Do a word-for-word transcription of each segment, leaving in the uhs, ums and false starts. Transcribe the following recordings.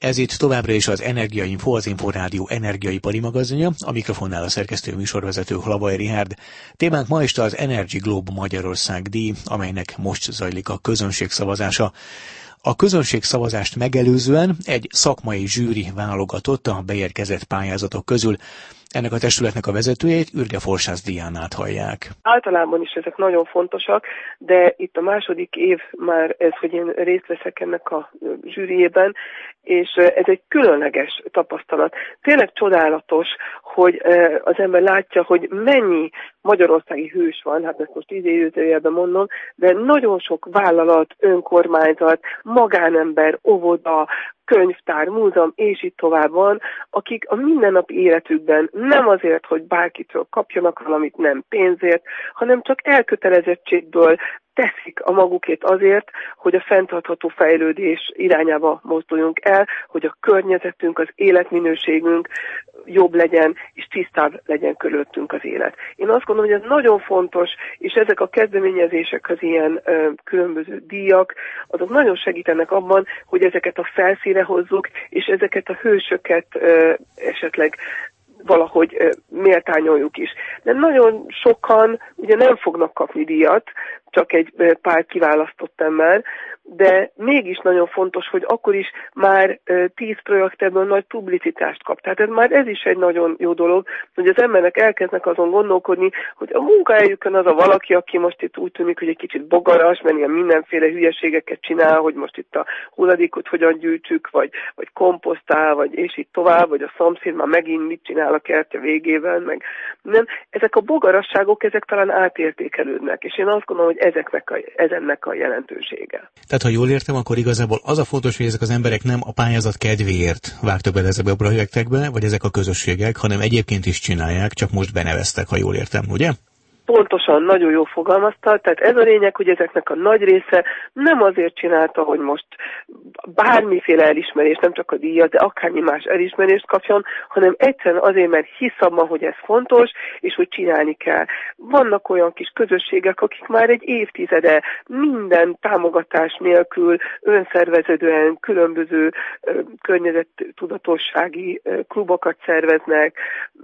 Ez itt továbbra is az Energiainfo, az Inforádió energiaipari magazinja, a mikrofonnál a szerkesztő műsorvezető Hlavaj Richárd. Témánk ma este az Energy Globe Magyarország díj, amelynek most zajlik a közönségszavazása. A közönségszavazást megelőzően egy szakmai zsűri válogatott a beérkezett pályázatok közül. Ennek a testületnek a vezetőjét Ürge Forsász Diánát hallják. Általában is ezek nagyon fontosak, de itt a második év már ez, hogy én részt veszek ennek a zsűriében, és ez egy különleges tapasztalat. Tényleg csodálatos, hogy az ember látja, hogy mennyi magyarországi hős van, hát ezt most idézőjelben mondom, de nagyon sok vállalat, önkormányzat, magánember, óvoda, könyvtár, múzeum, és itt tovább van, akik a mindennapi életükben nem azért, hogy bárkitől kapjanak valamit, nem pénzért, hanem csak elkötelezettségből teszik a magukét azért, hogy a fenntartható fejlődés irányába mozduljunk el, hogy a környezetünk, az életminőségünk jobb legyen, és tisztább legyen körülöttünk az élet. Én azt gondolom, hogy ez nagyon fontos, és ezek a kezdeményezések, az ilyen ö, különböző díjak, azok nagyon segítenek abban, hogy ezeket a felszínre hozzuk, és ezeket a hősöket ö, esetleg valahogy ö, méltányoljuk is. De nagyon sokan ugye nem fognak kapni díjat, csak egy pár kiválasztott ember, de mégis nagyon fontos, hogy akkor is már tíz projekt ebből nagy publicitást kap. Tehát ez már ez is egy nagyon jó dolog, hogy az emberek elkezdnek azon gondolkodni, hogy a munkahelyükön az a valaki, aki most itt úgy tűnik, hogy egy kicsit bogaras, mert ilyen mindenféle hülyeségeket csinál, hogy most itt a hulladékot hogyan gyűjtsük, vagy, vagy komposztál, vagy és itt tovább, vagy a szomszéd már megint mit csinál a kertje végében, meg nem. Ezek a bogarasságok, ezek talán átértékelődnek, és én azt gondolom, hogy ezeknek a, ezennek a jelentősége. Tehát, ha jól értem, akkor igazából az a fontos, hogy ezek az emberek nem a pályázat kedvéért vágtak bele ezekbe a projektekbe, vagy ezek a közösségek, hanem egyébként is csinálják, csak most beneveztek, ha jól értem, ugye? Pontosan, nagyon jól fogalmazta, tehát ez a lényeg, hogy ezeknek a nagy része nem azért csinálta, hogy most bármiféle elismerést, nem csak a díjat, de akármi más elismerést kapjon, hanem egyszerűen azért, mert hisz abban, hogy ez fontos, és hogy csinálni kell. Vannak olyan kis közösségek, akik már egy évtizede minden támogatás nélkül önszerveződően különböző ö, környezettudatossági ö, klubokat szerveznek,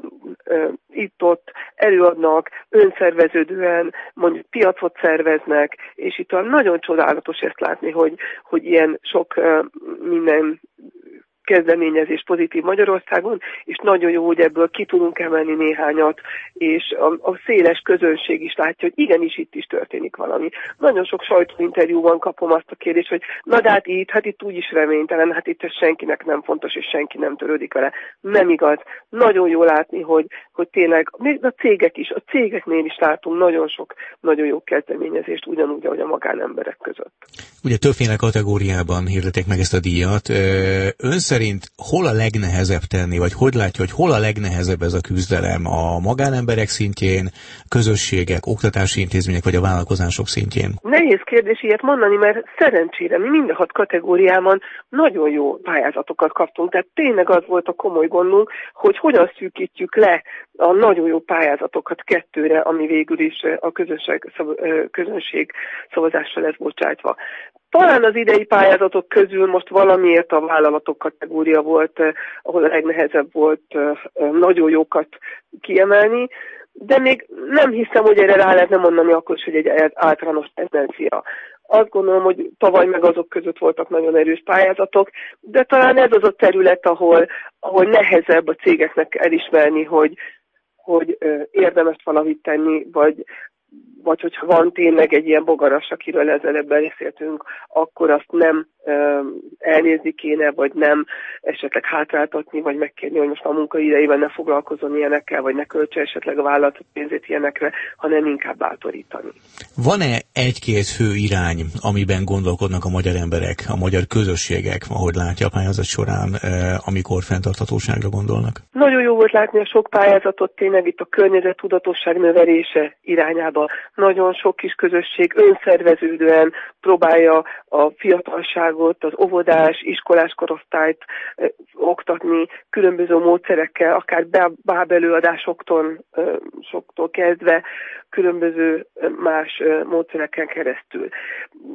ö, itt-ott előadnak, önszerveződően mondjuk piacot szerveznek, és itt nagyon csodálatos ezt látni, hogy, hogy ilyen sok uh, minden kezdeményezés pozitív Magyarországon, és nagyon jó, hogy ebből ki tudunk emelni néhányat, és a, a széles közönség is látja, hogy igenis itt is történik valami. Nagyon sok sajtóinterjúban kapom azt a kérdést, hogy na de hát itt, hát itt úgyis reménytelen, hát itt ez senkinek nem fontos, és senki nem törődik vele. Nem igaz. Nagyon jó látni, hogy, hogy tényleg, még a cégek is, a cégeknél is látunk nagyon sok, nagyon jó kezdeményezést, ugyanúgy, ahogy a magánemberek között. Ugye többféle kategóriában hirdeték meg ezt a díjat. Ön szerint hol a legnehezebb tenni, vagy hogy látja, hogy hol a legnehezebb ez a küzdelem a magánemberek szintjén, közösségek, oktatási intézmények, vagy a vállalkozások szintjén? Nehéz kérdés ilyet mondani, mert szerencsére mi mind a hat kategóriában nagyon jó pályázatokat kaptunk, tehát tényleg az volt a komoly gondunk, hogy hogyan szűkítjük le a nagyon jó pályázatokat kettőre, ami végül is a közönség, közönség szavazásra lesz bocsátva. Talán az idei pályázatok közül most valamiért a vállalatok kategória volt, ahol a legnehezebb volt nagyon jókat kiemelni, de még nem hiszem, hogy erre rá lehetne mondani akkor is, hogy egy általános tendencia. Azt gondolom, hogy tavaly meg azok között voltak nagyon erős pályázatok, de talán ez az a terület, ahol, ahol nehezebb a cégeknek elismerni, hogy, hogy érdemes valamit tenni, vagy vagy hogyha van tényleg egy ilyen bogaras, akiről ezelőbb beszéltünk, akkor azt nem ö, elnézni kéne, vagy nem esetleg hátráltatni, vagy megkérni, hogy most a munkaidejében ne foglalkozzon ilyenekkel, vagy ne költse esetleg a vállalat pénzét ilyenekre, hanem inkább bátorítani. Van-e egy-két fő irány, amiben gondolkodnak a magyar emberek, a magyar közösségek, ahogy látja a pályázat során, amikor fenntarthatóságra gondolnak? Nagyon jó volt látni a sok pályázatot, tényleg itt a környezettudatosság növelése irányába. Nagyon sok kis közösség önszerveződően próbálja a fiatalságot, az óvodás, iskolás korosztályt eh, oktatni különböző módszerekkel, akár bábelőadásoktól eh, soktól kezdve különböző más eh, módszereken keresztül.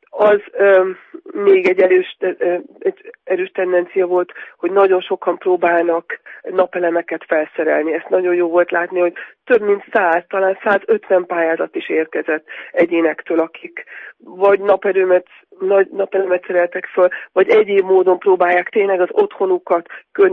Az ö, még egy erős, ö, egy erős tendencia volt, hogy nagyon sokan próbálnak napelemeket felszerelni. Ezt nagyon jó volt látni, hogy több mint száz, talán százötven pályázat is érkezett egyénektől, akik vagy naperőmet, nagy napelemet szereltek föl, vagy egyéb módon próbálják tényleg az otthonukat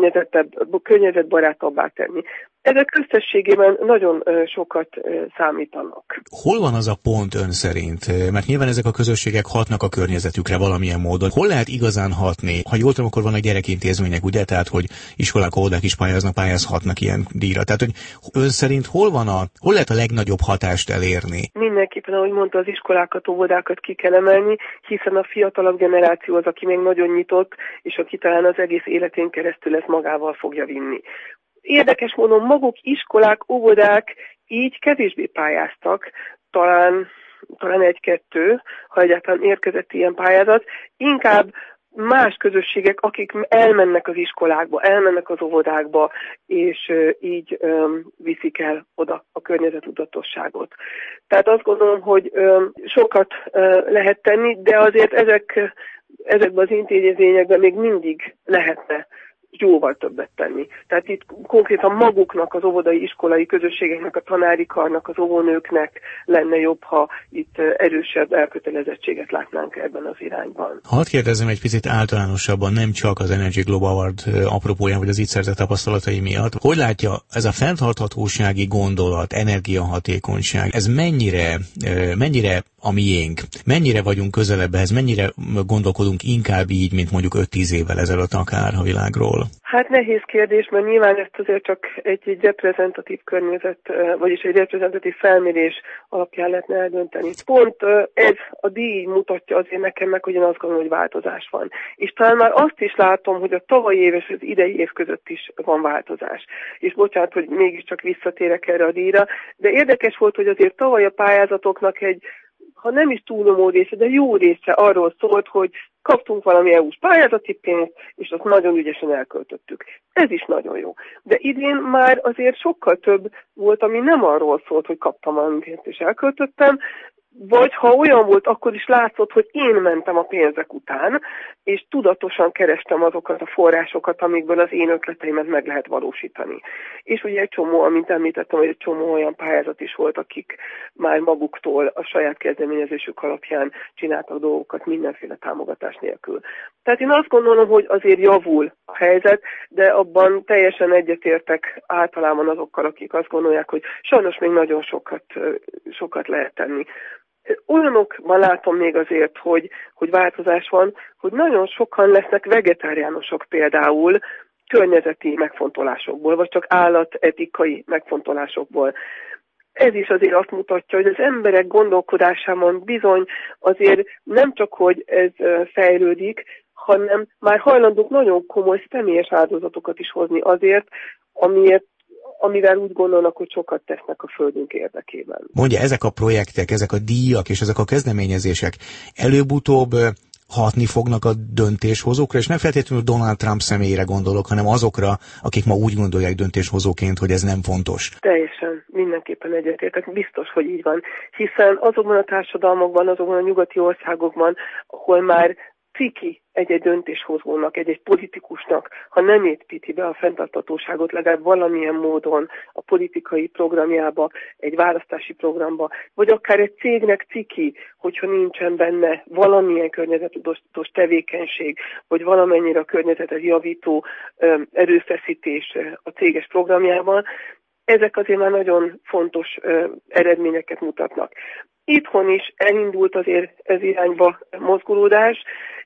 környezetbarátabbá tenni. Ezek összességében nagyon sokat számítanak. Hol van az a pont ön szerint? Mert nyilván ezek a közösségek hatnak a környezetükre valamilyen módon. Hol lehet igazán hatni? Ha jól tudom, akkor vannak gyerekintézmények, ugye? Tehát, hogy iskolák, óvodák is pályáznak, pályázhatnak ilyen díjra. Tehát, hogy ön szerint hol van a, hol lehet a legnagyobb hatást elérni? Mindenképpen, ahogy mondta, az iskolákat, óvodákat ki kell emelni, hiszen a fiatalabb generáció az, aki még nagyon nyitott, és aki talán az egész életén keresztül ezt magával fogja vinni. Érdekes módon maguk iskolák, óvodák így kevésbé pályáztak, talán, talán egy-kettő, ha egyáltalán érkezett ilyen pályázat, inkább más közösségek, akik elmennek az iskolákba, elmennek az óvodákba, és így öm, viszik el oda a környezetudatosságot. Tehát azt gondolom, hogy öm, sokat öm, lehet tenni, de azért ezek, ezekben az intézményekben még mindig lehetne jóval többet tenni. Tehát itt konkrétan maguknak, az óvodai, iskolai közösségeknek, a tanári karnak, az óvónőknek lenne jobb, ha itt erősebb elkötelezettséget látnánk ebben az irányban. Hadd kérdezzem egy picit általánosabban, nem csak az Energy Globe Award apropóján, vagy az itt szerzett tapasztalatai miatt. Hogy látja, ez a fenntarthatósági gondolat, energiahatékonyság, ez mennyire, mennyire a miénk? Mennyire vagyunk közelebb ehhez? Mennyire gondolkodunk inkább így, mint mondjuk öt-tíz évvel ezelőtt akár a világról? Hát nehéz kérdés, mert nyilván ezt azért csak egy, egy reprezentatív környezet, vagyis egy reprezentatív felmérés alapján lehetne eldönteni. Pont ez a díj mutatja azért nekem meg, hogy én azt gondolom, hogy változás van. És talán már azt is látom, hogy a tavalyi év és az idei év között is van változás. És bocsánat, hogy mégiscsak visszatérek erre a díjra, de érdekes volt, hogy azért tavaly a pályázatoknak egy, ha nem is túlomó része, de jó része arról szólt, hogy kaptunk valami é u-s pályázati pénzt, és azt nagyon ügyesen elköltöttük. Ez is nagyon jó. De idén már azért sokkal több volt, ami nem arról szólt, hogy kaptam valami pénzt és elköltöttem, vagy ha olyan volt, akkor is látszott, hogy én mentem a pénzek után, és tudatosan kerestem azokat a forrásokat, amikből az én ötleteimet meg lehet valósítani. És ugye egy csomó, amint említettem, hogy egy csomó olyan pályázat is volt, akik már maguktól a saját kezdeményezésük alapján csináltak dolgokat mindenféle támogatás nélkül. Tehát én azt gondolom, hogy azért javul a helyzet, de abban teljesen egyetértek általában azokkal, akik azt gondolják, hogy sajnos még nagyon sokat, sokat lehet tenni. Olyanokban látom még azért, hogy, hogy változás van, hogy nagyon sokan lesznek vegetáriánusok például környezeti megfontolásokból, vagy csak állatetikai megfontolásokból. Ez is azért azt mutatja, hogy az emberek gondolkodásában bizony azért nem csak, hogy ez fejlődik, hanem már hajlandók nagyon komoly személyes áldozatokat is hozni azért, amiért amivel úgy gondolnak, hogy sokat tesznek a földünk érdekében. Mondja, ezek a projektek, ezek a díjak és ezek a kezdeményezések előbb-utóbb hatni fognak a döntéshozókra, és nem feltétlenül Donald Trump személyére gondolok, hanem azokra, akik ma úgy gondolják döntéshozóként, hogy ez nem fontos. Teljesen, mindenképpen egyetértek, biztos, hogy így van. Hiszen azokban a társadalmakban, azokban a nyugati országokban, ahol már ciki egy-egy döntéshozónak, egy-egy politikusnak, ha nem építi be a fenntarthatóságot legalább valamilyen módon a politikai programjába, egy választási programba, vagy akár egy cégnek ciki, hogyha nincsen benne valamilyen környezettudatos tevékenység, vagy valamennyire a környezetet javító erőfeszítés a céges programjában, ezek azért már nagyon fontos eredményeket mutatnak. Itthon is elindult azért ez irányba mozgolódás,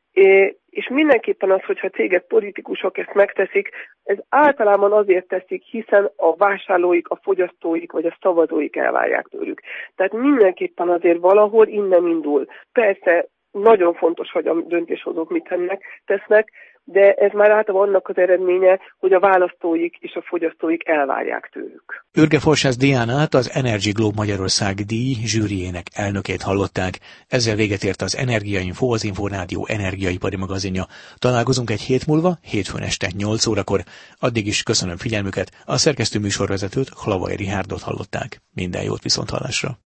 és mindenképpen az, hogyha cégek, politikusok ezt megteszik, ez általában azért teszik, hiszen a vásárlóik, a fogyasztóik vagy a szavazóik elvárják tőlük. Tehát mindenképpen azért valahol innen indul. Persze nagyon fontos, hogy a döntéshozók mit tennek, tesznek, de ez már általában annak az eredménye, hogy a választóik és a fogyasztóik elvárják tőlük. Ürge Forsász Diánát, az Energy Globe Magyarország díj zsűriének elnökét hallották. Ezzel véget ért az Energiainfo, az Inforádió energiaipari magazinja. Találkozunk egy hét múlva, hétfőn este nyolc órakor. Addig is köszönöm figyelmüket, a szerkesztő műsorvezetőt, Hlavai Rihárdot hallották. Minden jót, viszonthallásra!